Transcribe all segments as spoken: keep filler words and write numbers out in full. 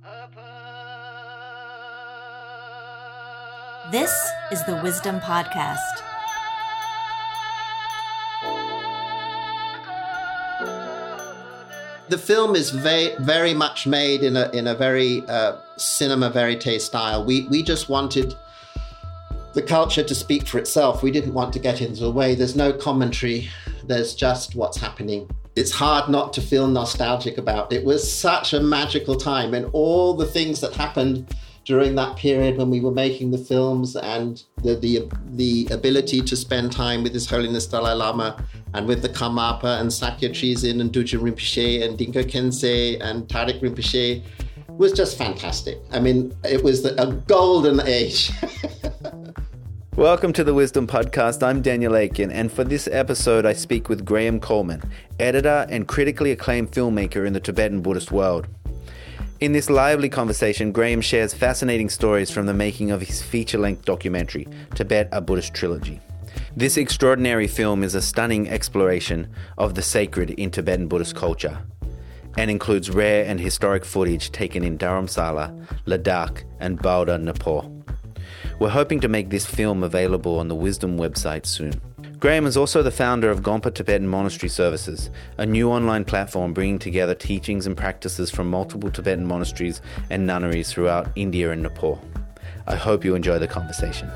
This is the Wisdom Podcast. The film is very, very much made in a in a very uh, cinema verite style. We we just wanted the culture to speak for itself. We didn't want to get into the way. There's no commentary. There's just what's happening. It's hard not to feel nostalgic about it. It was such a magical time, and all the things that happened during that period when we were making the films, and the the, the ability to spend time with His Holiness Dalai Lama and with the Karmapa and Sakya Trizin and Dudjom Rinpoche and Dinka Khyentse and Tariq Rinpoche was just fantastic. I mean, it was a golden age. Welcome to the Wisdom Podcast. I'm Daniel Aiken, and for this episode I speak with Graham Coleman, editor and critically acclaimed filmmaker in the Tibetan Buddhist world. In this lively conversation, Graham shares fascinating stories from the making of his feature-length documentary, Tibet: A Buddhist Trilogy. This extraordinary film is a stunning exploration of the sacred in Tibetan Buddhist culture and includes rare and historic footage taken in Dharamsala, Ladakh and Bauda, Nepal. We're hoping to make this film available on the Wisdom website soon. Graham is also the founder of Gompa Tibetan Monastery Services, a new online platform bringing together teachings and practices from multiple Tibetan monasteries and nunneries throughout India and Nepal. I hope you enjoy the conversation.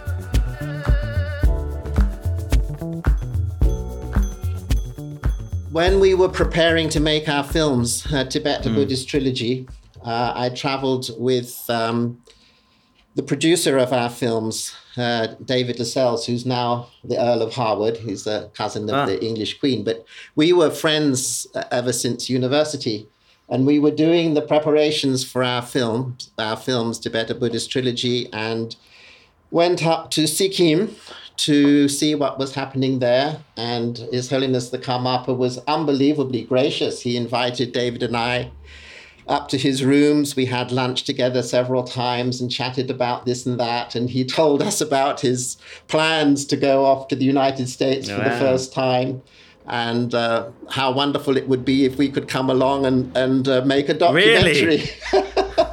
When we were preparing to make our films, uh, Tibet: A Mm. Buddhist Trilogy, uh, I traveled with um, the producer of our films, uh, David Lascelles, who's now the Earl of Harwood. He's a cousin of Ah. the English Queen. But we were friends uh, ever since university. And we were doing the preparations for our film, our films, Tibet: A Buddhist Trilogy, and went up to Sikkim to see what was happening there. And His Holiness the Karmapa was unbelievably gracious. He invited David and I up to his rooms. We had lunch together several times and chatted about this and that. And he told us about his plans to go off to the United States for Wow. the first time, and uh, how wonderful it would be if we could come along and, and uh, make a documentary. Really?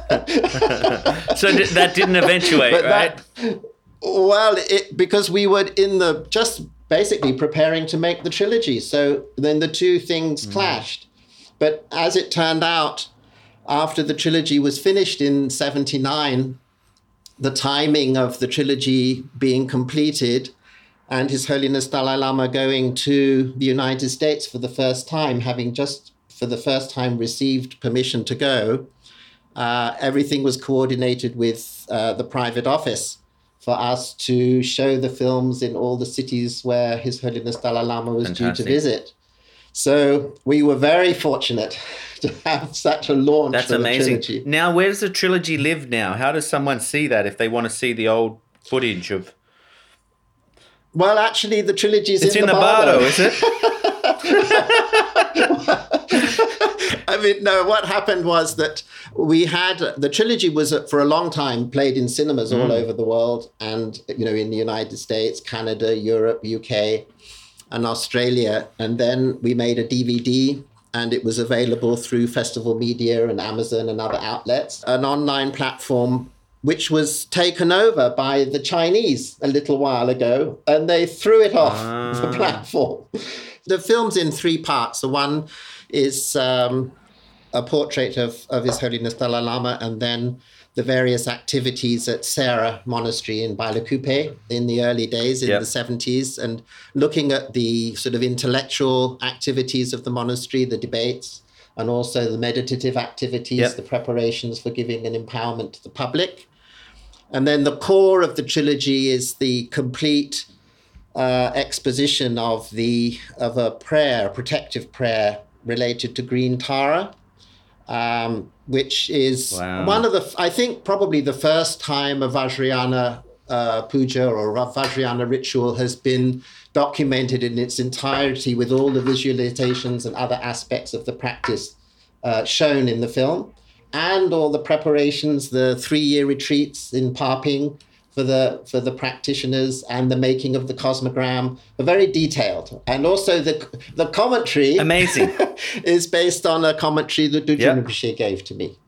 So d- that didn't eventuate, But right? that- well, it, because we were in the, just basically preparing to make the trilogy. So then the two things Mm. clashed. But as it turned out, after the trilogy was finished in seventy-nine, the timing of the trilogy being completed and His Holiness Dalai Lama going to the United States for the first time, having just for the first time received permission to go, uh, everything was coordinated with uh, the private office for us to show the films in all the cities where His Holiness Dalai Lama was Fantastic. due to visit. So we were very fortunate to have such a launch. That's for amazing. The trilogy. Now, where does the trilogy live now? How does someone see that if they want to see the old footage of... Well, actually, the trilogy is It's in, in the the Bardo. Bardo, is it? I mean, no, what happened was that we had, the trilogy was uh, for a long time played in cinemas all over the world, and, you know, in the United States, Canada, Europe, U K, and Australia. And then we made a D V D, and it was available through Festival Media and Amazon and other outlets, an online platform which was taken over by the Chinese a little while ago, and they threw it off Ah. the platform. The film's in three parts. The one is um, a portrait of, of His Holiness Dalai Lama, and then the various activities at Sera Monastery in Bailakupe in the early days, in Yep. the seventies, and looking at the sort of intellectual activities of the monastery, the debates, and also the meditative activities, Yep. the preparations for giving an empowerment to the public. And then the core of the trilogy is the complete uh, exposition of the of a prayer, a protective prayer related to green Tara, um, which is Wow. one of the, I think probably the first time a Vajrayana uh, puja or a Vajrayana ritual has been documented in its entirety with all the visualizations and other aspects of the practice uh, shown in the film, and all the preparations, the three-year retreats in Parping for the for the practitioners, and the making of the cosmogram are very detailed. And also the the commentary Amazing. is based on a commentary that Dudjom Yep. Rinpoche gave to me.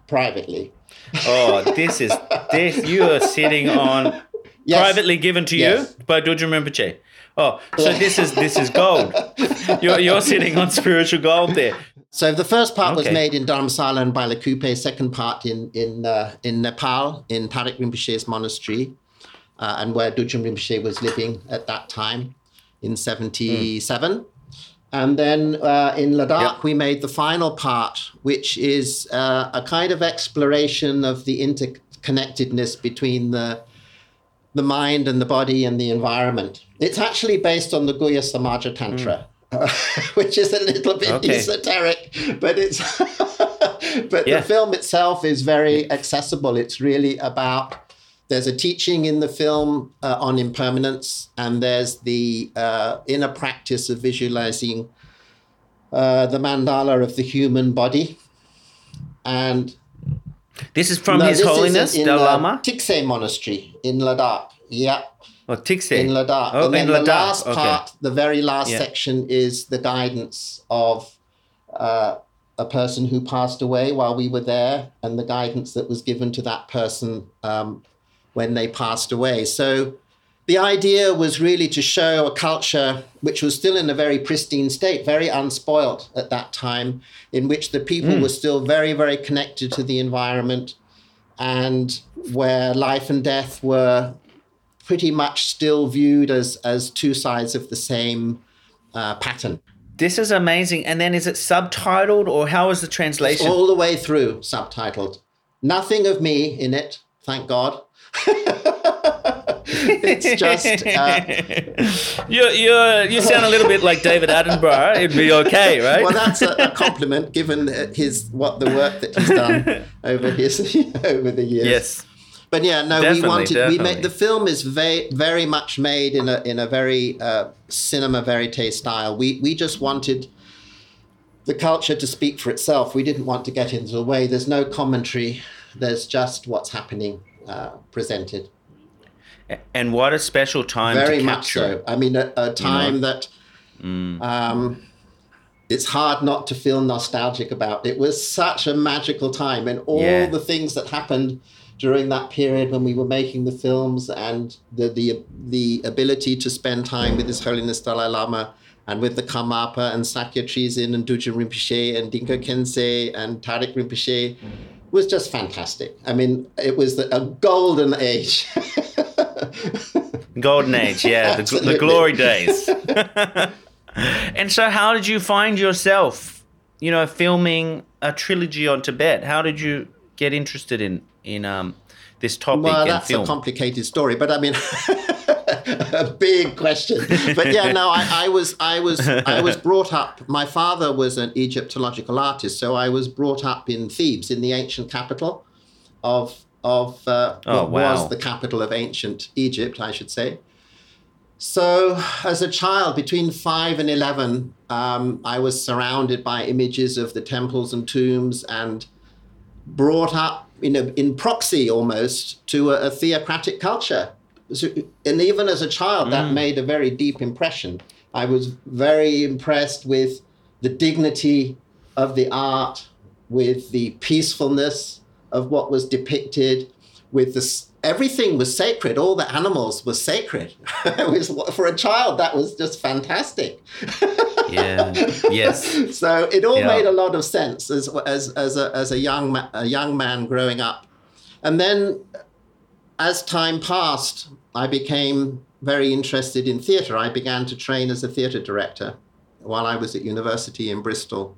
privately. Oh, this is this you are sitting on Yes. privately given to Yes. you by Dudjom Rinpoche. Oh, so this is this is gold. You're you're sitting on spiritual gold there. So the first part was Okay. made in Dharamsala and Bailakupe, second part in in uh, in Nepal, in Tariq Rinpoche's monastery, uh, and where Dudjom Rinpoche was living at that time in seventy-seven. Mm. And then uh, in Ladakh, yep. we made the final part, which is uh, a kind of exploration of the interconnectedness between the the mind and the body and the environment. It's actually based on the Guhya Samaja Tantra, mm. uh, which is a little bit okay. esoteric, but it's but yeah. the film itself is very accessible. It's really about, there's a teaching in the film uh, on impermanence, and there's the uh, inner practice of visualizing uh, the mandala of the human body. And this is from no, His Holiness in, in, Dalai uh, Lama? Tikse Monastery in Ladakh. Yeah. Oh, Tikse. In Ladakh. Oh, and then in the Ladakh. last okay. part, the very last yeah. section is the guidance of uh, a person who passed away while we were there, and the guidance that was given to that person um, when they passed away. So the idea was really to show a culture which was still in a very pristine state, very unspoiled at that time, in which the people mm. were still very, very connected to the environment, and where life and death were pretty much still viewed as, as two sides of the same uh, pattern. This is amazing. And then is it subtitled, or how is the translation? It's all the way through subtitled. Nothing of me in it, thank God. It's just... Uh, you you you sound a little bit like David Attenborough. It'd be okay, right? Well, that's a, a compliment given his what the work that he's done over his over the years. Yes. But yeah, no, definitely, we wanted, definitely. we made, the film is very, very much made in a, in a very uh, cinema verite style. We, we just wanted the culture to speak for itself. We didn't want to get into the way. There's no commentary. There's just what's happening uh, presented. And what a special time very to much capture. so. I mean, a, a time you know? that mm. um, it's hard not to feel nostalgic about. It was such a magical time, and all yeah. the things that happened during that period when we were making the films, and the the the ability to spend time with His Holiness Dalai Lama and with the Karmapa and Sakya Trizin and Dudjom Rinpoche and Dinka Khyentse and Tariq Rinpoche was just fantastic. I mean, it was the, a golden age. Golden age, yeah, the, the glory days. And so how did you find yourself, you know, filming a trilogy on Tibet? How did you get interested in in um, this topic well, and that's film? a complicated story, but I mean, a big question. But yeah, no, I, I was, I was, I was brought up. My father was an Egyptological artist, so I was brought up in Thebes, in the ancient capital of of uh, oh, what wow. was the capital of ancient Egypt, I should say. So, as a child, between five and eleven, um, I was surrounded by images of the temples and tombs, and brought up in, a, in proxy almost to a, a theocratic culture. So, and even as a child, that mm. made a very deep impression. I was very impressed with the dignity of the art, with the peacefulness of what was depicted, with this. Everything was sacred. All the animals were sacred. It was, for a child, that was just fantastic. Yeah. Yes. So it all yeah. made a lot of sense as as as a as a young ma- a young man growing up, and then as time passed, I became very interested in theatre. I began to train as a theatre director while I was at university in Bristol.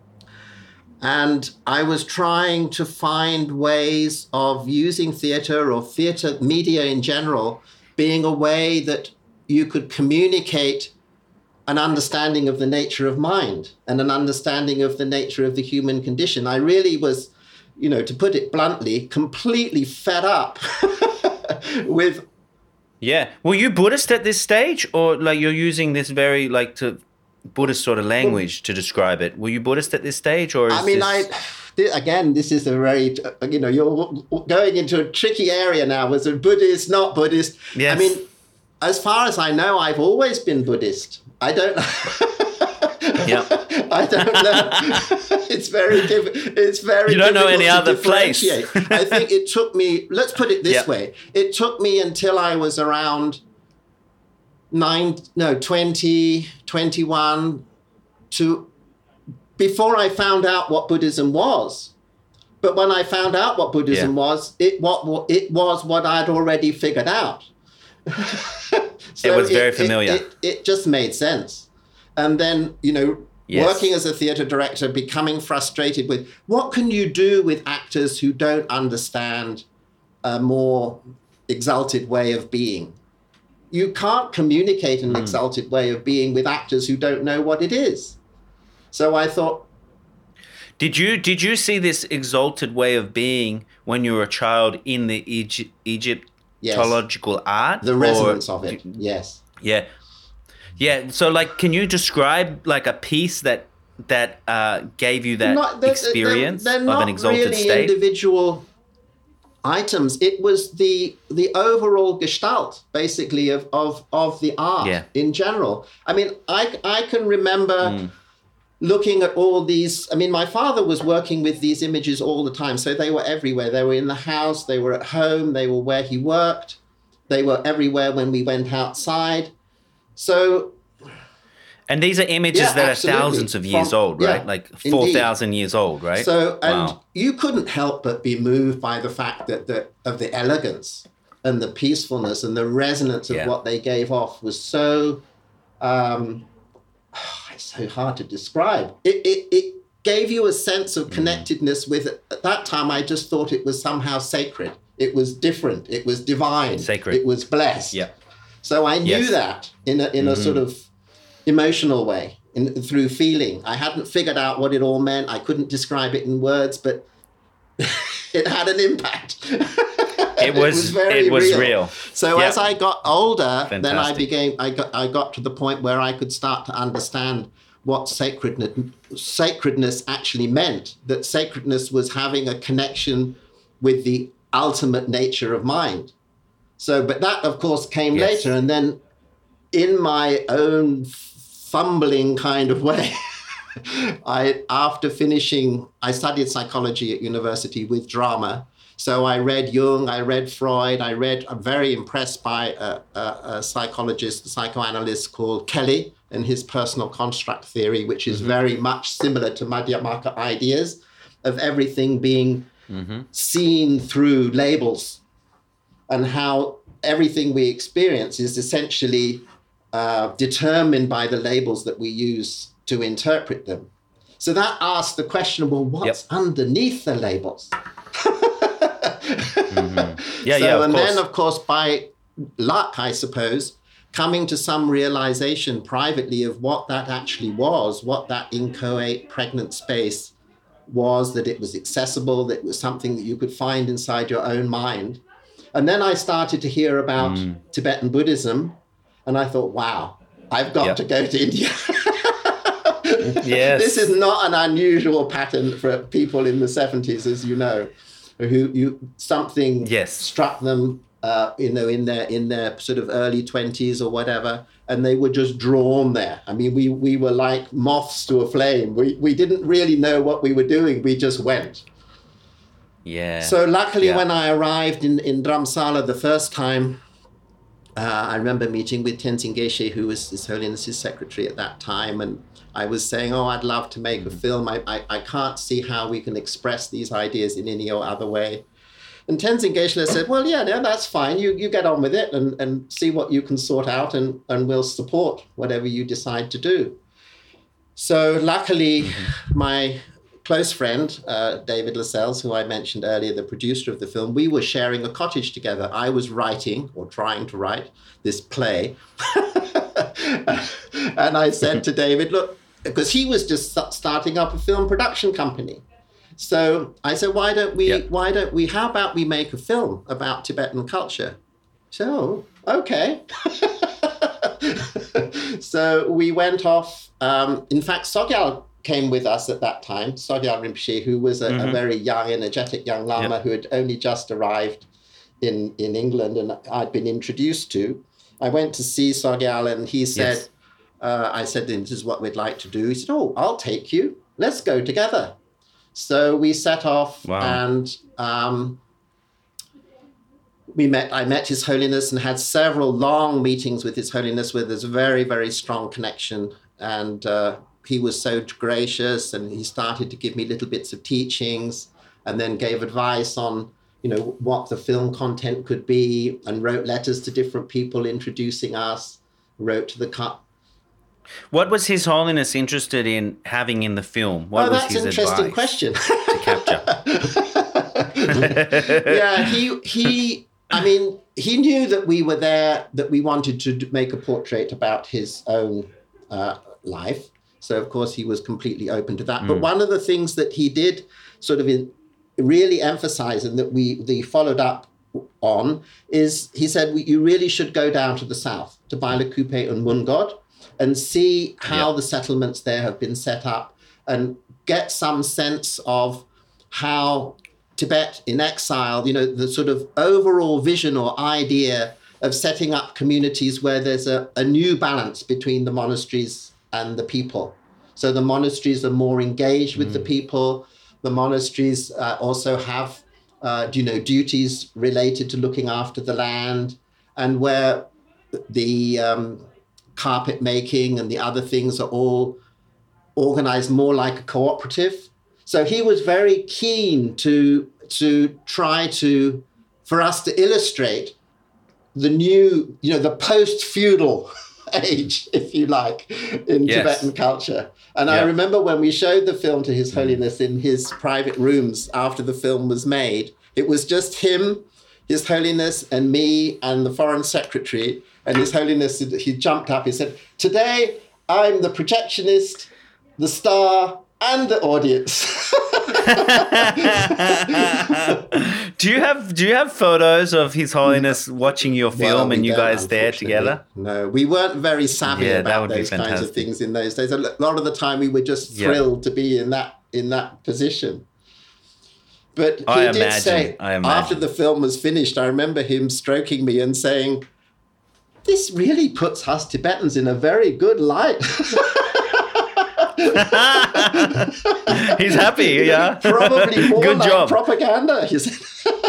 And I was trying to find ways of using theatre or theatre media in general being a way that you could communicate an understanding of the nature of mind and an understanding of the nature of the human condition. I really was, you know, to put it bluntly, completely fed up with... Yeah. Were you Buddhist at this stage, or like you're using this very like to... Buddhist sort of language to describe it? Were you Buddhist at this stage, or is I mean, this... I again, this is a very, you know, you're going into a tricky area now. Was it Buddhist, not Buddhist? Yes. I mean, as far as I know, I've always been Buddhist. I don't Yeah. I don't know. It's very diff- It's very. You don't know any to other place. I think it took me. Let's put it this Yep. way. It took me until I was around nine, no, twenty, twenty-one, to before I found out what Buddhism was. But when I found out what Buddhism Yeah. was, it what it was what I'd already figured out. So it was very familiar. It, it, it just made sense. And then, you know, Yes. working as a theatre director, becoming frustrated with what can you do with actors who don't understand a more exalted way of being? You can't communicate an Mm. exalted way of being with actors who don't know what it is. So I thought, Did you did you see this exalted way of being when you were a child in the Egypt, Egyptological art? the Or- resonance of it, yes. Yeah, yeah. So, like, can you describe like a piece that that uh, gave you that Not- they're- experience they're, they're of not an exalted really state? individual items. It was the the overall gestalt, basically, of of of the art Yeah. in general. I mean, I I can remember looking at all these. I mean, my father was working with these images all the time, so they were everywhere. They were in the house, they were at home, they were where he worked, they were everywhere when we went outside. So And these are images Yeah, that absolutely. are thousands of years From- old, right? yeah, Like indeed. four thousand years old, right? So, and Wow. you couldn't help but be moved by the fact that the, of the elegance and the peacefulness and the resonance of Yeah. what they gave off was so, um, it's so hard to describe. It, it, it gave you a sense Mm. of connectedness with, at that time, I just thought it was somehow sacred. It was different. It was divine. Sacred. It was blessed. Yeah. So I knew Yes. that in a, in a sort of emotional way, in, through feeling. I hadn't figured out what it all meant. I couldn't describe it in words, but it had an impact. It was it was real. So Yeah. as I got older, then I Fantastic. became I got I got to the point where I could start to understand what sacredness sacredness actually meant. That sacredness was having a connection with the ultimate nature of mind. So, but that of course came Yes. later, and then in my own fumbling kind of way, I after finishing, I studied psychology at university with drama. So I read Jung, I read Freud, I read, I'm very impressed by a, a, a psychologist, a psychoanalyst called Kelly and his personal construct theory, which is very much similar to Madhyamaka ideas of everything being seen through labels, and how everything we experience is essentially uh, determined by the labels that we use to interpret them. So that asks the question, well, what's Yep. underneath the labels? Yeah, so, yeah, of and course. then, of course, by luck, I suppose, coming to some realization privately of what that actually was, what that inchoate, pregnant space was, that it was accessible, that it was something that you could find inside your own mind. And then I started to hear about Mm. Tibetan Buddhism, and I thought, wow, I've got Yep. to go to India. Yes. This is not an unusual pattern for people in the seventies, as you know, who you something Yes. struck them, uh, you know, in their in their sort of early twenties or whatever, and they were just drawn there. I mean, we we were like moths to a flame. We we didn't really know what we were doing. We just went. Yeah. So luckily, Yeah. when I arrived in, in Dharamsala the first time, uh, I remember meeting with Tenzin Geshe, who was His Holiness's secretary at that time. And I was saying, oh, I'd love to make a film. I, I, I can't see how we can express these ideas in any or other way. And Tenzin Geshe said, well, yeah, no, that's fine. You you get on with it and, and see what you can sort out, and, and we'll support whatever you decide to do. So luckily, my close friend, uh, David Lascelles, who I mentioned earlier, the producer of the film, we were sharing a cottage together. I was writing, or trying to write, this play. And I said to David, look, because he was just st- starting up a film production company. So I said, why don't we, Yep. why don't we, how about we make a film about Tibetan culture? So, okay. So we went off. Um, in fact, Sogyal came with us at that time, Sogyal Rinpoche, who was a, a very young, energetic young Lama Yep. who had only just arrived in, in England and I'd been introduced to. I went to see Sogyal and he said, Yes. uh, I said, this is what we'd like to do. He said, oh, I'll take you. Let's go together. So we set off Wow. and um, we met. I met His Holiness and had several long meetings with His Holiness where there's a very, very strong connection. And uh, he was so gracious, and he started to give me little bits of teachings and then gave advice on, you know, what the film content could be, and wrote letters to different people introducing us, wrote to the cut. What was His Holiness interested in having in the film? What oh, was that's his an interesting advice question. to capture? yeah, he he. I mean, he knew that we were there, that we wanted to d- make a portrait about his own uh, life. So, of course, he was completely open to that. Mm. But one of the things that he did sort of in, really emphasize, and that we the followed up on, is he said, you really should go down to the south, to Bailakuppe and Mungod, and see how yeah. the settlements there have been set up, and get some sense of how Tibet in exile, you know, the sort of overall vision or idea of setting up communities where there's a, a new balance between the monasteries and the people. So the monasteries are more engaged with mm. the people. The monasteries uh, also have, uh, you know, duties related to looking after the land, and where the um, carpet making and the other things are all organized more like a cooperative. So he was very keen to to try to, for us to illustrate the new, you know, the post-feudal age, if you like, in yes. Tibetan culture. And yep. I remember when we showed the film to His Holiness in his private rooms after the film was made, it was just him, His Holiness, and me, and the Foreign Secretary. And His Holiness, he jumped up, he said, today I'm the projectionist, the star, and the audience. do you have do you have photos of His Holiness watching your film well, and you guys there together? No, we weren't very savvy yeah, about those kinds of things in those days. A lot of the time we were just thrilled yeah. to be in that in that position. But he I did imagine, say, I imagine. after the film was finished, I remember him stroking me and saying, this really puts us Tibetans in a very good light. He's happy, yeah. Probably more Good like job. propaganda. He said.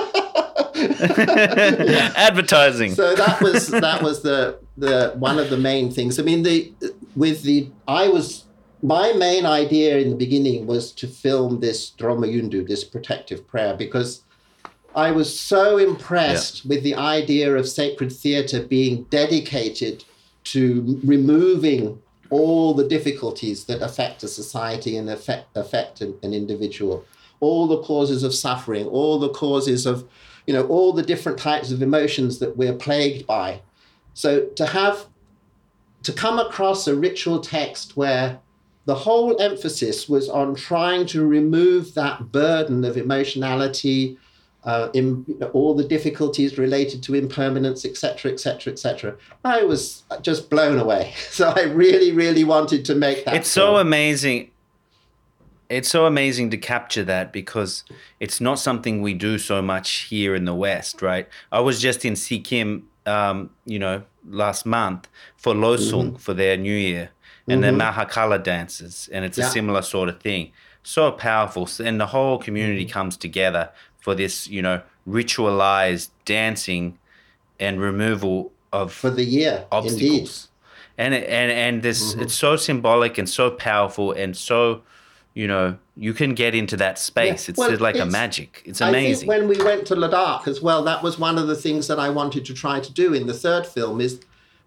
yeah. Advertising. So that was that was the the one of the main things. I mean, the with the I was my main idea in the beginning was to film this Dromayundu, this protective prayer, because I was so impressed yeah. with the idea of sacred theatre being dedicated to removing all the difficulties that affect a society and affect, affect an, an individual, all the causes of suffering, all the causes of, you know, all the different types of emotions that we're plagued by. So to have, to come across a ritual text where the whole emphasis was on trying to remove that burden of emotionality, Uh, in, you know, all the difficulties related to impermanence, et cetera, et cetera, et cetera. I was just blown away. So I really, really wanted to make that. It's film. so amazing. It's so amazing to capture that, because it's not something we do so much here in the West, right? I was just in Sikkim, um, you know, last month for Losung, mm-hmm. for their New Year, and mm-hmm. the Mahakala dances, and it's yeah. a similar sort of thing. So powerful, and the whole community mm-hmm. comes together for this, you know, ritualized dancing and removal of for the year obstacles. Indeed. And and and this mm-hmm. it's so symbolic and so powerful and so, you know, you can get into that space. Yeah. It's well, like it's, a magic. It's amazing. I think when we went to Ladakh as well, that was one of the things that I wanted to try to do in the third film, is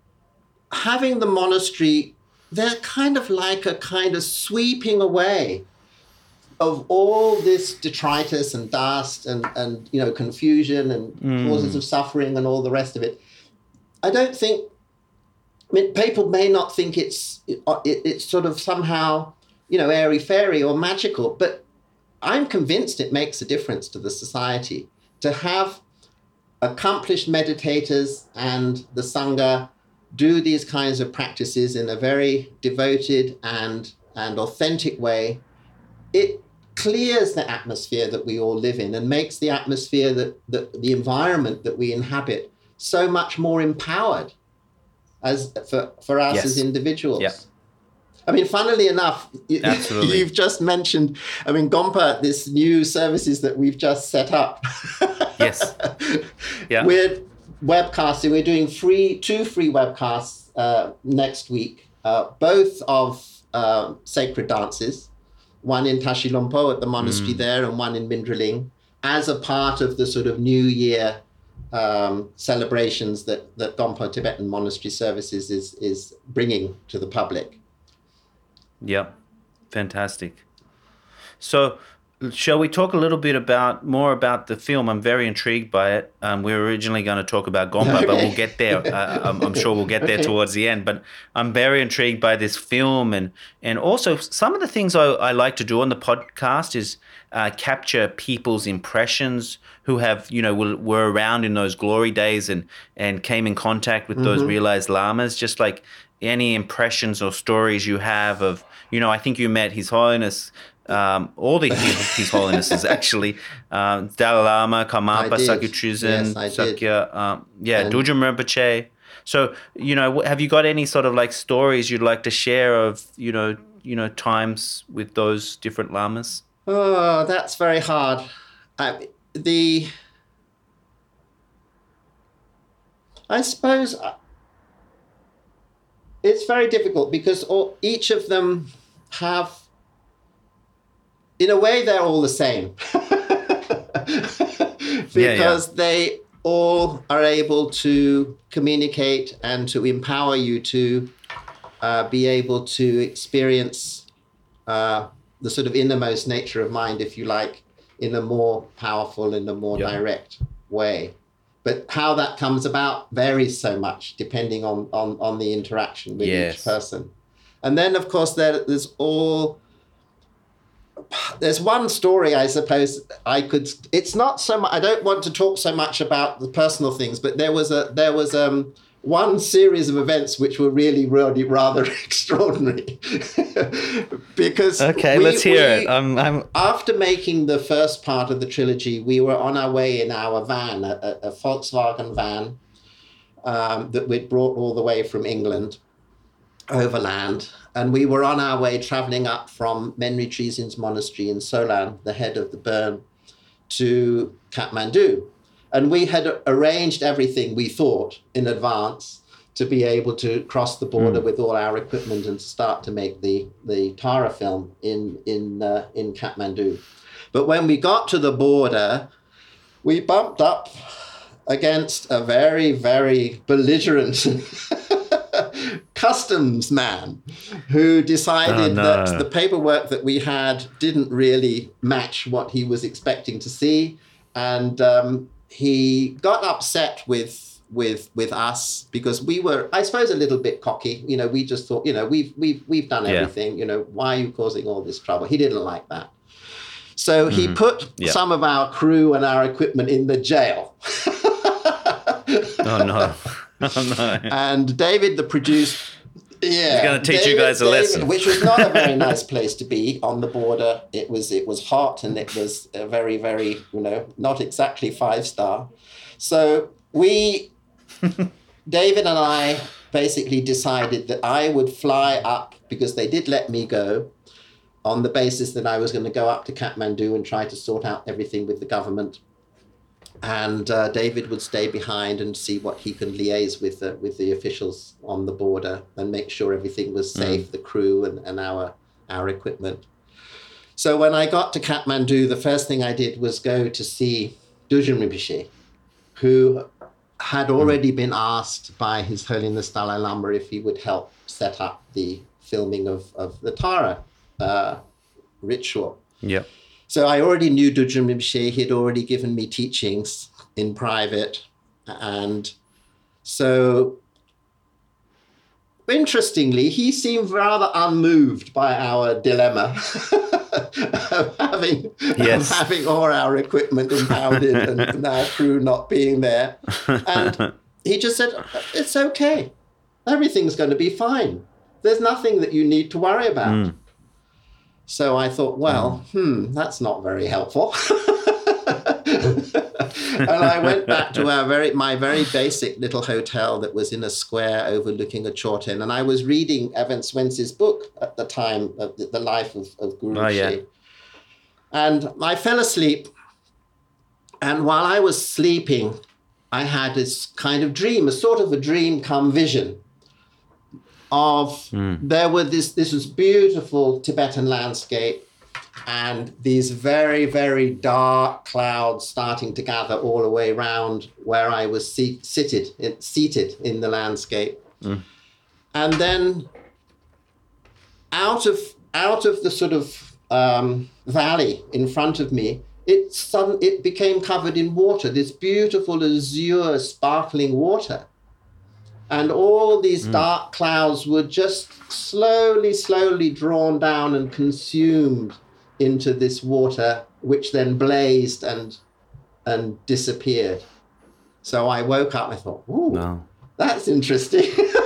having the monastery, they're kind of like a kind of sweeping away of all this detritus and dust and, and you know, confusion and mm. causes of suffering and all the rest of it. I don't think, I mean, people may not think it's it, it's sort of somehow, you know, airy-fairy or magical, but I'm convinced it makes a difference to the society to have accomplished meditators and the Sangha do these kinds of practices in a very devoted and, and authentic way. It clears the atmosphere that we all live in and makes the atmosphere, that, that the environment that we inhabit, so much more empowered. as for, for us Yes. as individuals. Yeah. I mean, funnily enough, Absolutely. you've just mentioned, I mean, Gompa, this new services that we've just set up. Yes. Yeah. We're webcasting. We're doing free two free webcasts uh, next week, uh, both of uh, sacred dances, one in Tashilompo at the monastery Mm. there and one in Mindriling, as a part of the sort of New Year um, celebrations that, that Gompa Tibetan Monastery Services is, is bringing to the public. Yep. Fantastic. So, shall we talk a little bit about more about the film? I'm very intrigued by it. Um, we were originally going to talk about Gompa, Okay. but we'll get there. Uh, I'm, I'm sure we'll get there Okay. towards the end. But I'm very intrigued by this film, and and also some of the things I, I like to do on the podcast is uh, capture people's impressions who have, you know, were, were around in those glory days and and came in contact with those realized lamas. Just like any impressions or stories you have of, you know, I think you met His Holiness. Um, all the His Holinesses actually, um, Dalai Lama, Karmapa, I did. Sakya Trizin, Yes, I did. Sakya, um, yeah, And- Dudjom Rinpoche. So, you know, have you got any sort of like stories you'd like to share of, you know, you know, times with those different lamas? Oh, that's very hard. I, the, I suppose uh, it's very difficult because all, each of them have, in a way, they're all the same. Because Yeah, yeah. they all are able to communicate and to empower you to uh, be able to experience uh, the sort of innermost nature of mind, if you like, in a more powerful, in a more Yeah. direct way. But how that comes about varies so much depending on, on, on the interaction with Yes. each person. And then, of course, there, there's all... There's one story, I suppose, I could... It's not so much... I don't want to talk so much about the personal things, but there was a there was um one series of events which were really, really rather extraordinary. Because Okay, we- let's hear we- it. I'm, I'm, after making the first part of the trilogy, we were on our way in our van, a, a, a Volkswagen van um, that we'd brought all the way from England overland. And we were on our way traveling up from Menri Trizin's monastery in Solan, the head of the burn, to Kathmandu. And we had arranged everything, we thought, in advance to be able to cross the border with all our equipment and start to make the, the Tara film in, in, uh, in Kathmandu. But when we got to the border, we bumped up against a very, very belligerent customs man who decided Oh, no. that the paperwork that we had didn't really match what he was expecting to see. And um, he got upset with with with us because we were, I suppose, a little bit cocky. You know, we just thought, you know, we've we've we've done Yeah. everything. You know, why are you causing all this trouble? He didn't like that. So he put Yeah. some of our crew and our equipment in the jail. oh no. Oh no. And David, the producer, yeah, He's gonna teach you guys a lesson. which was not a very nice place to be on the border. It was it was hot and it was a very very you know not exactly five star. So we, David and I, basically decided that I would fly up because they did let me go, on the basis that I was going to go up to Kathmandu and try to sort out everything with the government. And uh, David would stay behind and see what he can liaise with the, with the officials on the border and make sure everything was safe, the crew and, and our our equipment. So when I got to Kathmandu, the first thing I did was go to see Dudjom Rinpoche, who had already been asked by His Holiness Dalai Lama if he would help set up the filming of, of the Tara uh, ritual. Yep. So I already knew Dudjom Rinpoche. He had already given me teachings in private. And so, interestingly, he seemed rather unmoved by our dilemma of, having, Yes. of having all our equipment impounded and our crew not being there. And he just said, it's okay. Everything's going to be fine. There's nothing that you need to worry about. Mm. So I thought, well, hmm, that's not very helpful. And I went back to our very my very basic little hotel that was in a square overlooking a Chorten. And I was reading Evan Swense's book at the time, of the, the life of, of Guru Oh, yeah. Rinpoche. And I fell asleep. And while I was sleeping, I had this kind of dream, a sort of a dream come vision of mm. there were this, this was beautiful Tibetan landscape and these very, very dark clouds starting to gather all the way around where I was seat, seated, seated in the landscape. Mm. And then out of, out of the sort of um, valley in front of me, It sudden, it became covered in water, this beautiful azure sparkling water. And all these mm. dark clouds were just slowly, slowly drawn down and consumed into this water, which then blazed and and disappeared. So I woke up, I thought, ooh, no. That's interesting.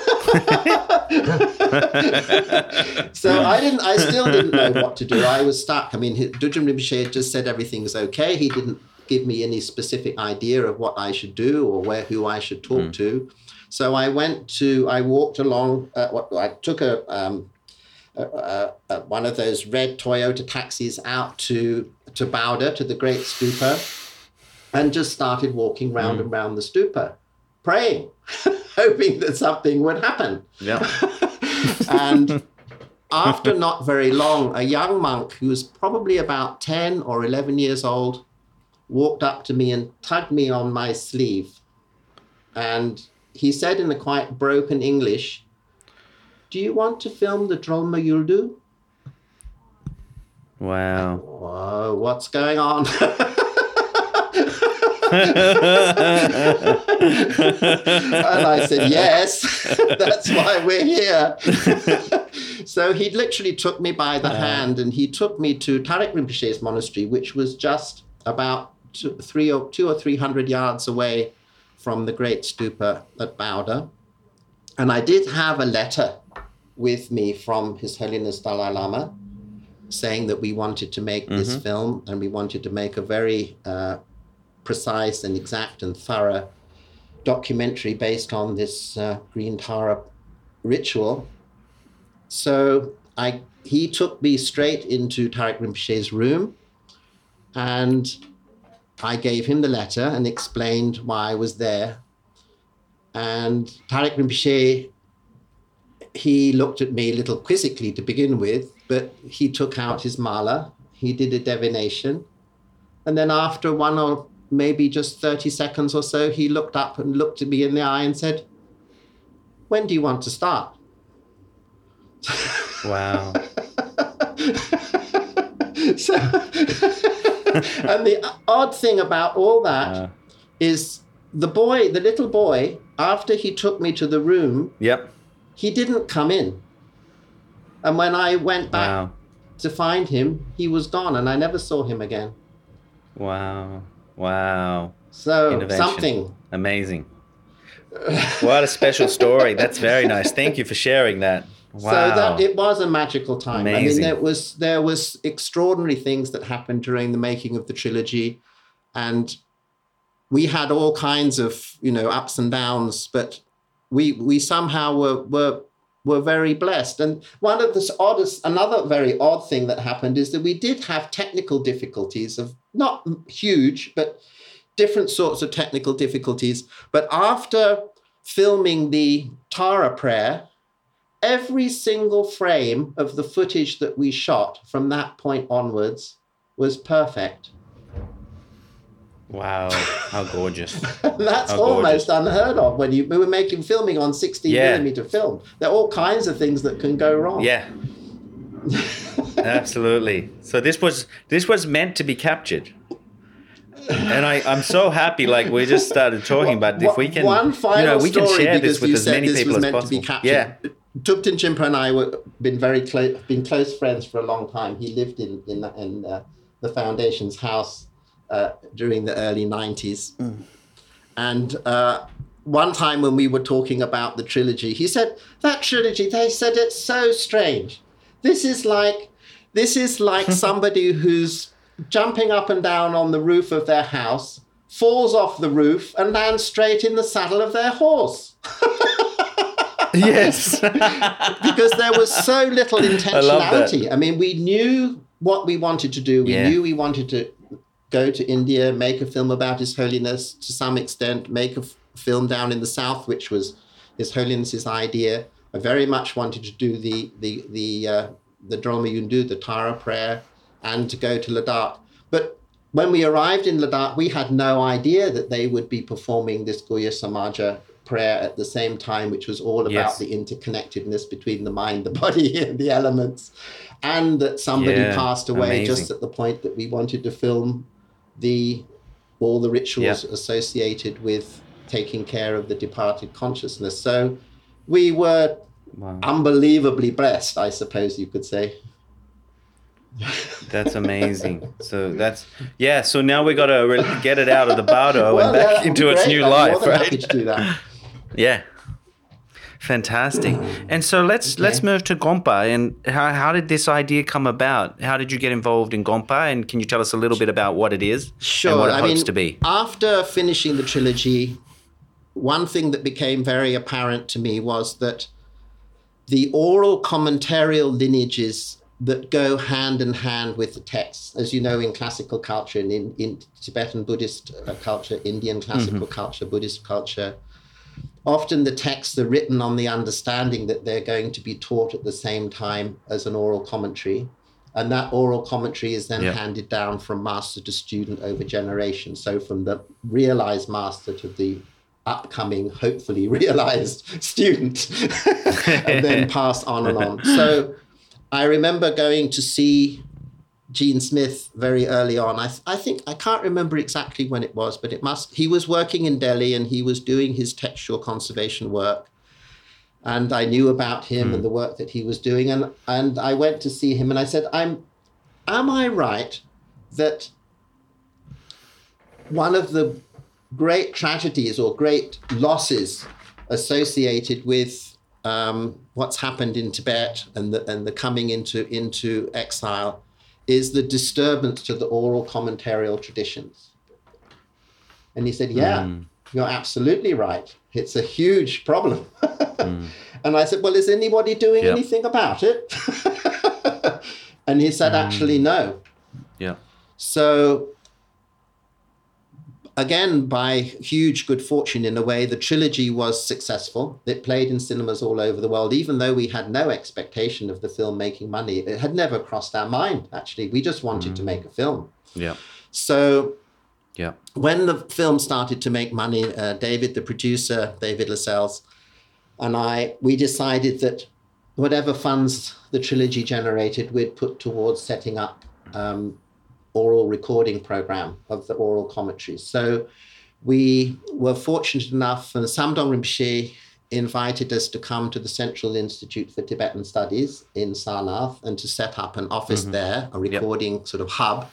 So I didn't. I still didn't know what to do. I was stuck. I mean, Dudjom Rinpoche had just said everything is okay. He didn't give me any specific idea of what I should do or where who I should talk mm. to. So I went to. I walked along. Uh, what I took a, um, a, a, a one of those red Toyota taxis out to to Bauda, to the Great Stupa, and just started walking round mm. and round the stupa, praying, hoping that something would happen. Yeah. And after not very long, a young monk who was probably about ten or eleven years old walked up to me and tugged me on my sleeve. And he said in a quite broken English, "Do you want to film the Drolma Yuldu?" Wow. Whoa, what's going on? And I said, yes, that's why we're here. So he literally took me by the uh, hand and he took me to Tarik Rinpoche's monastery, which was just about two, three or two or three hundred yards away from the Great Stupa at Bauda. And I did have a letter with me from His Holiness Dalai Lama saying that we wanted to make mm-hmm. this film and we wanted to make a very uh, precise and exact and thorough documentary based on this uh, Green Tara ritual. So I, he took me straight into Tarik Rinpoche's room and I gave him the letter and explained why I was there. And Tarik Rinpoche, he looked at me a little quizzically to begin with, but he took out his mala, he did a divination, and then after one or maybe just thirty seconds or so, he looked up and looked at me in the eye and said, "When do you want to start?" Wow. So, and the odd thing about all that uh. is the boy, the little boy, after he took me to the room, yep. he didn't come in. And when I went back wow. to find him, he was gone and I never saw him again. Wow. Wow. So something. Amazing. What a special story. That's very nice. Thank you for sharing that. Wow. So that it was a magical time. Amazing. I mean, there was there was extraordinary things that happened during the making of the trilogy, and we had all kinds of, you know, ups and downs, but we we somehow were were were very blessed. And one of the oddest, another very odd thing that happened is that we did have technical difficulties of not huge, but different sorts of technical difficulties. But after filming the Tara prayer, every single frame of the footage that we shot from that point onwards was perfect. Wow, how gorgeous. That's how almost gorgeous. unheard of when you we were making filming on sixteen yeah. millimeter film. There are all kinds of things that can go wrong. Yeah. Absolutely. So this was this was meant to be captured. And I, I'm so happy, like we just started talking about if we can, One final you know, we can story, share this with you as said many this people was as meant possible. To be captured. Yeah. Thupten Jinpa and I were been very close, been close friends for a long time. He lived in in, in uh, the Foundation's house uh, during the early nineties, mm. and uh, one time when we were talking about the trilogy, he said that trilogy. They said it's so strange. This is like this is like somebody who's jumping up and down on the roof of their house, falls off the roof and lands straight in the saddle of their horse. Yes. Because there was so little intentionality. I, I mean, we knew what we wanted to do. We yeah. knew we wanted to go to India, make a film about His Holiness to some extent, make a f- film down in the south, which was His Holiness's idea. I very much wanted to do the the the uh, the Drolma Yundu, the Tara prayer, and to go to Ladakh. But when we arrived in Ladakh, we had no idea that they would be performing this Guhya Samaja prayer at the same time, which was all about yes. the interconnectedness between the mind, the body, and the elements, and that somebody yeah, passed away amazing. Just at the point that we wanted to film the all the rituals yep. associated with taking care of the departed consciousness. So we were wow. unbelievably blessed, I suppose you could say. That's amazing. So that's yeah. So now we got to re- get it out of the Bardo well, and back uh, into great. Its new I'm life, more than right? Happy to do that. Yeah, fantastic. And so let's okay. let's move to Gompa. And how how did this idea come about? How did you get involved in Gompa? And can you tell us a little bit about what it is sure. and what it I hopes mean, to be? After finishing the trilogy, one thing that became very apparent to me was that the oral commentarial lineages that go hand in hand with the texts, as you know, in classical culture, and in, in Tibetan Buddhist uh, culture, Indian classical mm-hmm. culture, Buddhist culture, often the texts are written on the understanding that they're going to be taught at the same time as an oral commentary. And that oral commentary is then yep. handed down from master to student over generations. So from the realized master to the upcoming, hopefully realized student, and then passed on and on. So I remember going to see Gene Smith very early on. I, th- I think, I can't remember exactly when it was, but it must, he was working in Delhi and he was doing his textual conservation work. And I knew about him mm. and the work that he was doing. And, and I went to see him and I said, I'm, am I right that one of the great tragedies or great losses associated with um, what's happened in Tibet and the, and the coming into, into exile is the disturbance to the oral commentarial traditions? And he said, yeah, mm. you're absolutely right. It's a huge problem. mm. And I said, well, is anybody doing yep. anything about it? And he said, mm. actually, no. Yeah. So again, by huge good fortune, in a way, the trilogy was successful. It played in cinemas all over the world, even though we had no expectation of the film making money. It had never crossed our mind, actually. We just wanted mm. to make a film. Yeah. So yeah. when the film started to make money, uh, David, the producer, David Lascelles, and I, we decided that whatever funds the trilogy generated, we'd put towards setting up um, oral recording program of the oral commentaries. So we were fortunate enough, and Samdong Rinpoche invited us to come to the Central Institute for Tibetan Studies in Sarnath and to set up an office mm-hmm. there, a recording yep. sort of hub.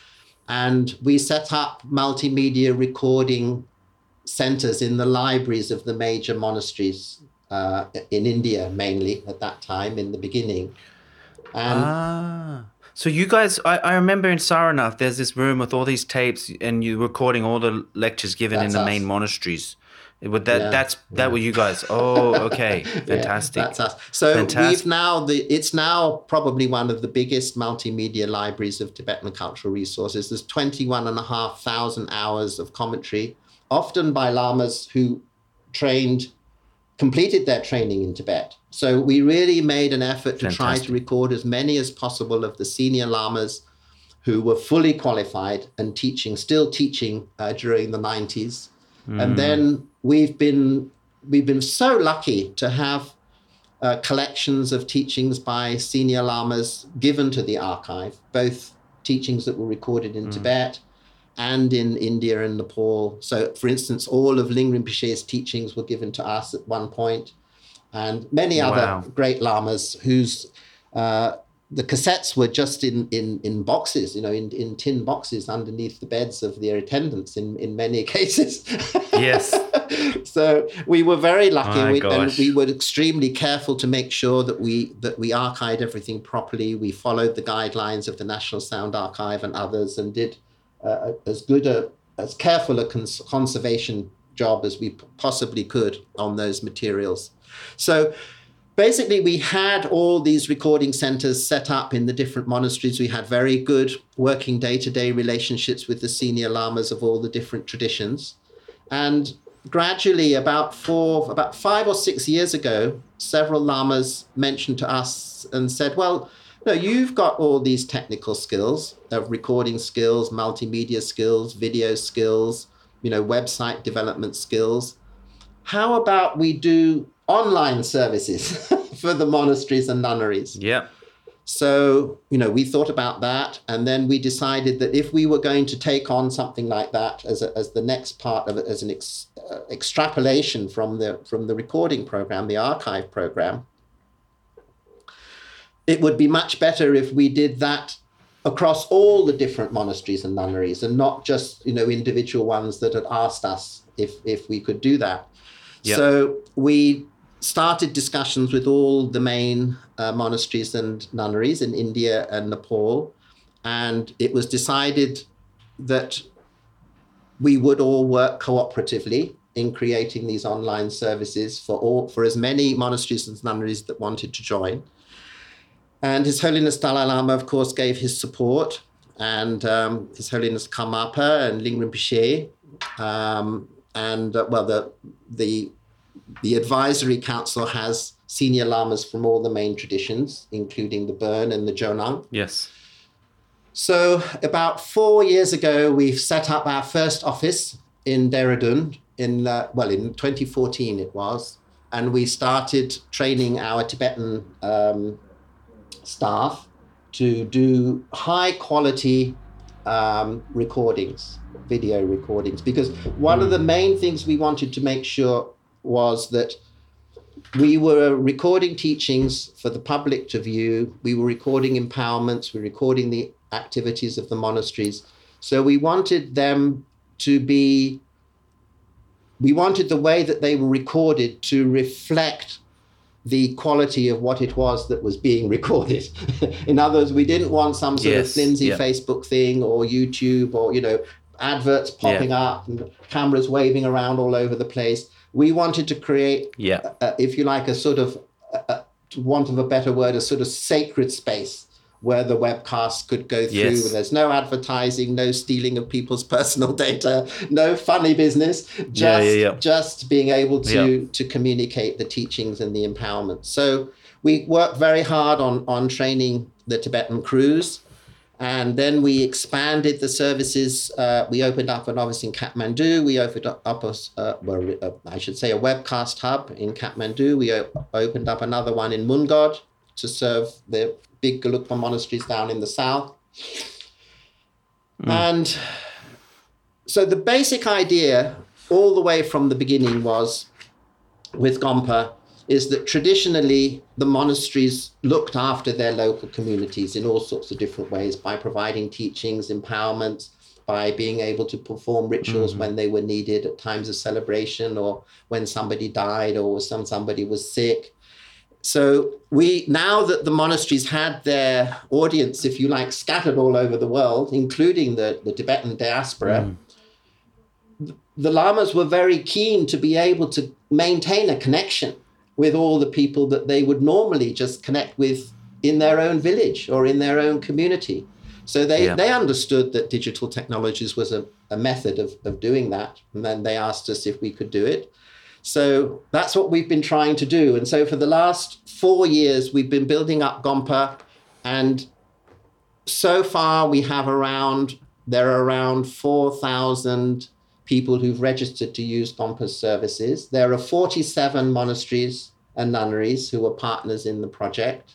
And we set up multimedia recording centers in the libraries of the major monasteries uh, in India, mainly at that time, in the beginning. And ah. So you guys, I, I remember in Sarnath, there's this room with all these tapes and you're recording all the lectures given that's in the us. main monasteries. Would that, yeah, that's, yeah. that were you guys. Oh, okay. Fantastic. Yeah, that's us. So Fantastic. we've now, the it's now probably one of the biggest multimedia libraries of Tibetan cultural resources. There's twenty-one and a half thousand hours of commentary, often by lamas who trained, completed their training in Tibet. So we really made an effort to Fantastic. Try to record as many as possible of the senior lamas who were fully qualified and teaching, still teaching uh, during the nineties. Mm. And then we've been we've been so lucky to have uh, collections of teachings by senior lamas given to the archive, both teachings that were recorded in mm. Tibet and in India and Nepal. So, for instance, all of Ling Rinpoche's teachings were given to us at one point, and many other wow. great lamas whose uh, the cassettes were just in, in, in boxes, you know, in, in tin boxes underneath the beds of their attendants in, in many cases. Yes. So we were very lucky, My we, gosh. and we were extremely careful to make sure that we that we archived everything properly. We followed the guidelines of the National Sound Archive and others, and did uh, as good a as careful a cons- conservation job as we possibly could on those materials. So basically, we had all these recording centers set up in the different monasteries. We had very good working day-to-day relationships with the senior lamas of all the different traditions. And gradually, about four, about five or six years ago, several lamas mentioned to us and said, well, no, you've got all these technical skills of recording skills, multimedia skills, video skills, you know, website development skills. How about we do online services for the monasteries and nunneries? Yeah. So, you know, we thought about that, and then we decided that if we were going to take on something like that as a, as the next part of it, as an ex, uh, extrapolation from the from the recording program, the archive program, it would be much better if we did that across all the different monasteries and nunneries, and not just, you know, individual ones that had asked us if if we could do that. Yep. So we started discussions with all the main uh, monasteries and nunneries in India and Nepal, and it was decided that we would all work cooperatively in creating these online services for all for as many monasteries and nunneries that wanted to join. And His Holiness Dalai Lama, of course, gave his support, and um, His Holiness Karmapa and Ling Rinpoche, um, and uh, well, the the The advisory council has senior lamas from all the main traditions, including the Bön and the Jonang. Yes. So about four years ago, we've set up our first office in Dehradun, in, uh, well, in twenty fourteen it was. And we started training our Tibetan um, staff to do high quality um, recordings, video recordings. Because one mm. of the main things we wanted to make sure was that we were recording teachings for the public to view. We were recording empowerments. We were recording the activities of the monasteries. So we wanted them to be, we wanted the way that they were recorded to reflect the quality of what it was that was being recorded. In other words, we didn't want some sort yes, of flimsy yeah. Facebook thing or YouTube or, you know, adverts popping yeah. up and cameras waving around all over the place. We wanted to create, yeah. uh, if you like, a sort of, uh, to want of a better word, a sort of sacred space where the webcast could go through. Yes. There's no advertising, no stealing of people's personal data, no funny business, just, yeah, yeah, yeah. just being able to, yeah. to communicate the teachings and the empowerment. So we worked very hard on, on training the Tibetan crews. And then we expanded the services. Uh, we opened up an office in Kathmandu. We opened up, up a, uh, well, uh, I should say, a webcast hub in Kathmandu. We op- opened up another one in Mungod to serve the big Gelugpa monasteries down in the south. Mm. And so the basic idea, all the way from the beginning, was with Gompa, is that traditionally the monasteries looked after their local communities in all sorts of different ways by providing teachings, empowerment, by being able to perform rituals mm-hmm. when they were needed at times of celebration or when somebody died or some somebody was sick. So we, now that the monasteries had their audience, if you like, scattered all over the world, including the, the Tibetan diaspora, mm. the lamas were very keen to be able to maintain a connection with all the people that they would normally just connect with in their own village or in their own community. So they, yeah. they understood that digital technologies was a, a method of, of doing that. And then they asked us if we could do it. So that's what we've been trying to do. And so for the last four years, we've been building up Gompa. And so far we have around, there are around four thousand people who've registered to use Gompa's services. There are forty-seven monasteries and nunneries who are partners in the project.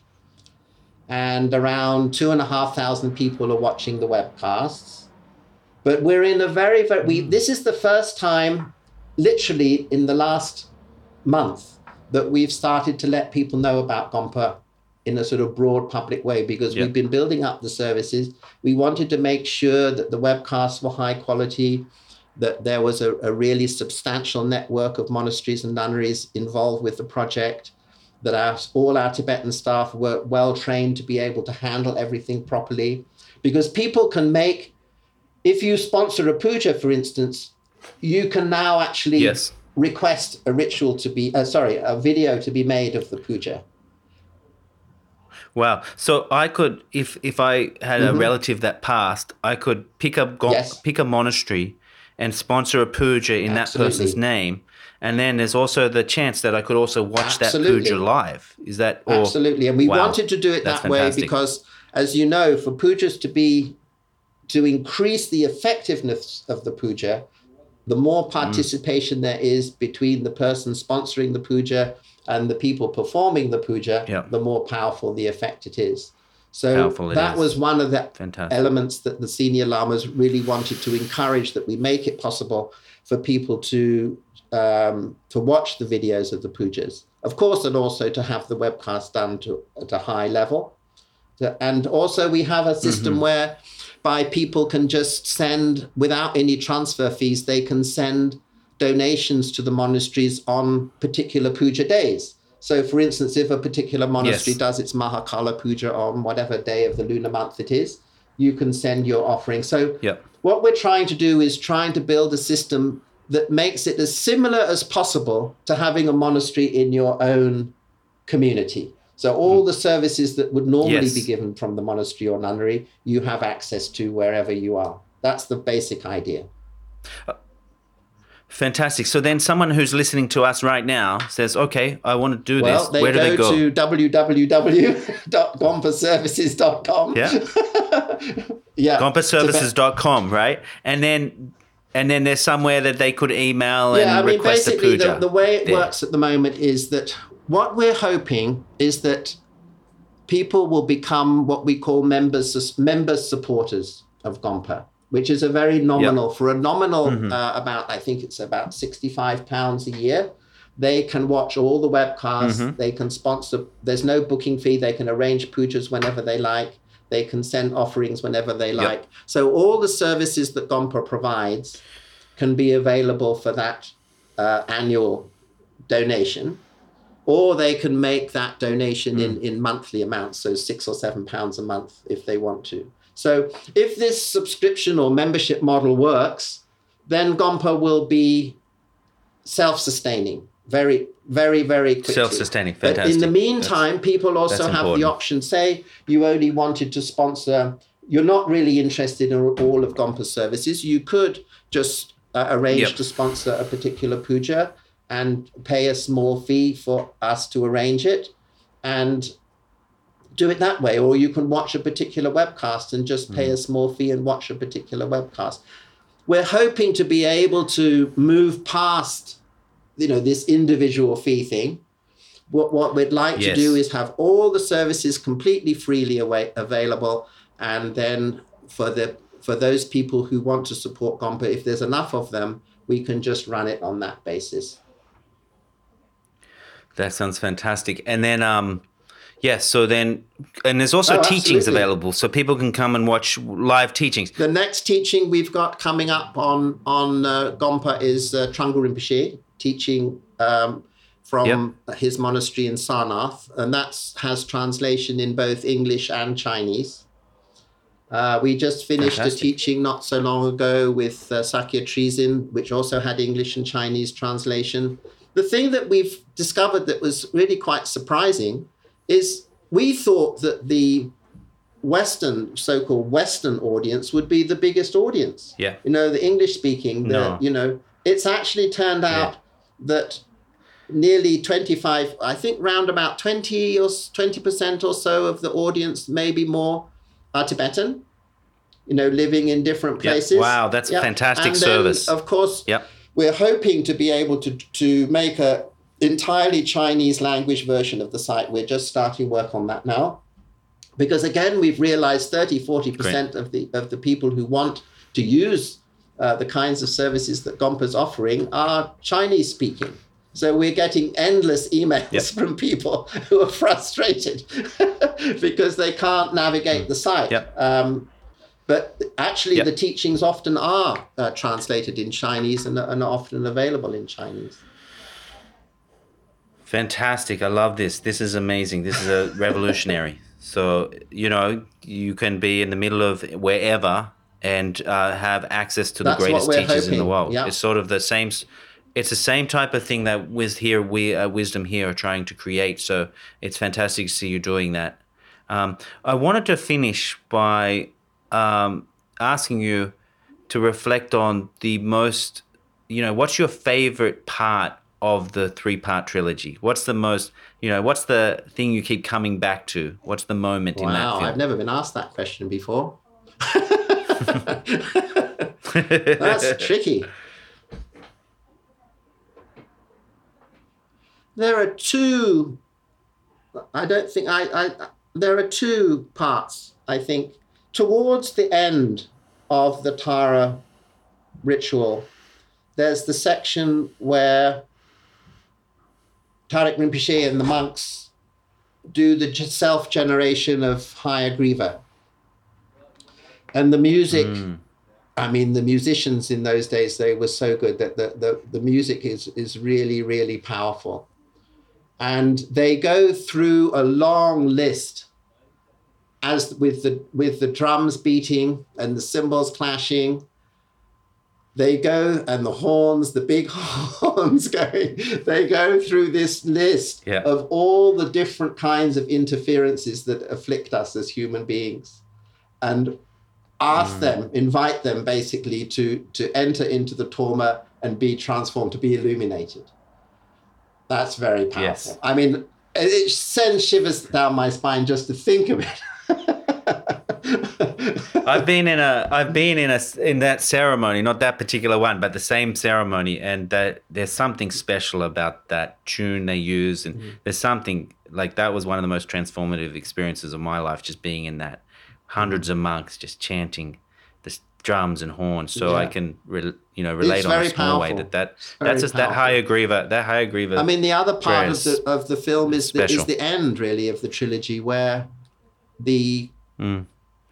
And around two and a half thousand people are watching the webcasts. But we're in a very, very, we, this is the first time, literally in the last month, that we've started to let people know about Gompa in a sort of broad public way, because yep. we've been building up the services. We wanted to make sure that the webcasts were high quality, that there was a, a really substantial network of monasteries and nunneries involved with the project, that our, all our Tibetan staff were well trained to be able to handle everything properly. Because people can make if you sponsor a puja, for instance, you can now actually Yes. request a ritual to be, uh, sorry, a video to be made of the puja. Wow. So I could, if if I had a relative that passed, I could pick a go- Yes. pick a monastery and sponsor a puja in that Absolutely. person's name. And then there's also the chance that I could also watch Absolutely. that puja live. Is that or, Absolutely. And we Wow. wanted to do it That's that way fantastic. because, as you know, for pujas to be, to increase the effectiveness of the puja, the more participation Mm. there is between the person sponsoring the puja and the people performing the puja, Yeah. the more powerful the effect it is. So Powerful it that is. was one of the Fantastic. elements that the senior lamas really wanted to encourage, that we make it possible for people to um, to watch the videos of the pujas. Of course, and also to have the webcast done to, at a high level. And also we have a system Mm-hmm. where by people can just send, without any transfer fees, they can send donations to the monasteries on particular puja days. So for instance, if a particular monastery Yes. does its Mahakala puja on whatever day of the lunar month it is, you can send your offering. So Yep. what we're trying to do is trying to build a system that makes it as similar as possible to having a monastery in your own community. So all the services that would normally Yes. be given from the monastery or nunnery, you have access to wherever you are. That's the basic idea. Fantastic. So then someone who's listening to us right now says, okay, I want to do Well, this. they Where do go, they go? to w w w dot gompa services dot com. Yeah. Yeah. gompa services dot com, right? And then and then there's somewhere that they could email and Yeah, I mean, request a basically, puja. the, the way it there. works at the moment is that what we're hoping is that people will become what we call members, members supporters of Gompa, which is a very nominal, for a nominal Mm-hmm. uh, about, I think it's about sixty-five pounds a year. They can watch all the webcasts. Mm-hmm. They can sponsor. There's no booking fee. They can arrange pujas whenever they like. They can send offerings whenever they Yep. like. So all the services that Gompa provides can be available for that uh, annual donation, or they can make that donation Mm. in, in monthly amounts, so six or seven pounds a month if they want to. So if this subscription or membership model works, then Gompa will be self-sustaining very, very, very quickly. Self-sustaining, But in fantastic. the meantime, people also that's have the important. option, say you only wanted to sponsor, you're not really interested in all of Gompa's services, you could just uh, arrange Yep. to sponsor a particular puja and pay a small fee for us to arrange it and do it that way. Or you can watch a particular webcast and just pay a small fee and watch a particular webcast. We're hoping to be able to move past, you know, this individual fee thing. What, what we'd like Yes. to do is have all the services completely freely away, available. And then for the for those people who want to support Gompa, if there's enough of them, we can just run it on that basis. That sounds fantastic. And then, um, yes, so then, and there's also Oh, teachings absolutely. available, so people can come and watch live teachings. The next teaching we've got coming up on on uh, Gompa is uh, Trungpa Rinpoche teaching um, from his monastery in Sarnath, and that has translation in both English and Chinese. Uh, we just finished Fantastic. a teaching not so long ago with uh, Sakya Trizin, which also had English and Chinese translation. The thing that we've discovered that was really quite surprising is we thought that the Western, so-called Western audience would be the biggest audience. Yeah. You know, the English-speaking, the, No. you know, it's actually turned out that nearly twenty-five, I think round about twenty or twenty percent or so of the audience, maybe more, are Tibetan, you know, living in different Yep. places. Wow, that's a Yep. fantastic and service. Then, of course, Yep. we're hoping to be able to to make a entirely Chinese language version of the site. We're just starting work on that now. Because again, we've realized thirty, forty percent of the of the people who want to use uh, the kinds of services that Gompa's offering are Chinese speaking. So we're getting endless emails Yep. from people who are frustrated because they can't navigate the site. Yep. Um, but actually, Yep. the teachings often are uh, translated in Chinese and, and are often available in Chinese. Fantastic. I love this. This is amazing. This is a revolutionary. So, you know, you can be in the middle of wherever and uh, have access to That's the greatest what we're teachers in the hoping. world. Yeah. It's sort of the same. It's the same type of thing that with here we uh, Wisdom here are trying to create. So it's fantastic to see you doing that. Um, I wanted to finish by um, asking you to reflect on the most, you know, what's your favorite part of the three-part trilogy? What's the most, you know, what's the thing you keep coming back to? What's the moment wow, in that film? I've never been asked that question before. That's tricky. There are two, I don't think, I, I, there are two parts, I think. Towards the end of the Tara ritual, there's the section where Tariq Rinpoche and the monks do the self-generation of Hayagriva. And the music, mm. I mean, the musicians in those days, they were so good that the, the, the music is, is really, really powerful. And they go through a long list as with the with the drums beating and the cymbals clashing. They go, and the horns, the big horns going, they go through this list yeah. of all the different kinds of interferences that afflict us as human beings, and ask mm. them, invite them basically to, to enter into the Torma and be transformed, to be illuminated. That's very powerful. Yes. I mean, it sends shivers down my spine just to think of it. I've been in a, I've been in a, in that ceremony, not that particular one, but the same ceremony, and that there's something special about that tune they use, and mm. there's something like that was one of the most transformative experiences of my life, just being in that, hundreds of monks just chanting the drums and horns. So yeah. I can, re, you know, relate it's on a small powerful. way that that that's just that Hayagriva, that Hayagriva. I mean, the other part of the of the film is the, special. is the end, really, of the trilogy, where the mm.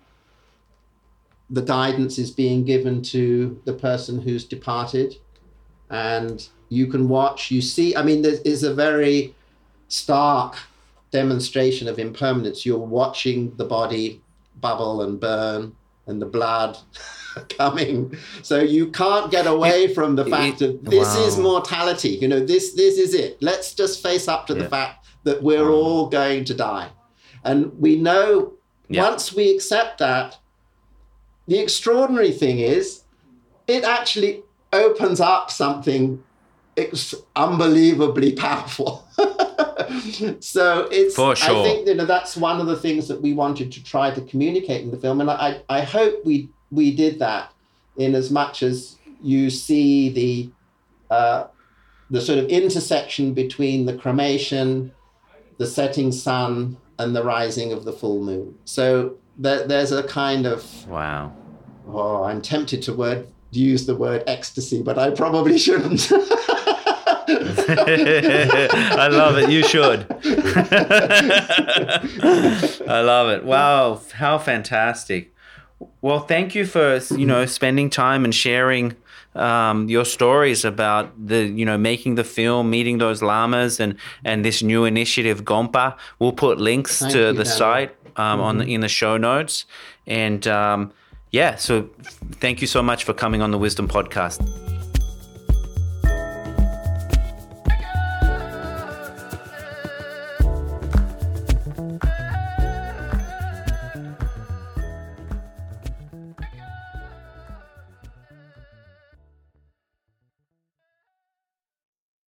the guidance is being given to the person who's departed, and you can watch, you see, I mean, there is a very stark demonstration of impermanence. You're watching the body bubble and burn and the blood coming. So you can't get away from the fact of this wow. is mortality. You know, this this is it. Let's just face up to yeah. the fact that we're wow. all going to die. And we know yeah. once we accept that, the extraordinary thing is it actually opens up something it's unbelievably powerful. So it's, For sure. I think, you know, that's one of the things that we wanted to try to communicate in the film. And I, I hope we, we did that, in as much as you see the, uh, the sort of intersection between the cremation, the setting sun, and the rising of the full moon. So there, there's a kind of, wow. Oh, I'm tempted to word use the word ecstasy, but I probably shouldn't. I love it. You should. I love it. Wow, how fantastic. Well, thank you for, you know, spending time and sharing um, your stories about the, you know, making the film, meeting those lamas, and, and this new initiative, Gompa. We'll put links thank to you, the Hannah. site um, mm-hmm. on the, in the show notes. And um, yeah, so thank you so much for coming on the Wisdom Podcast.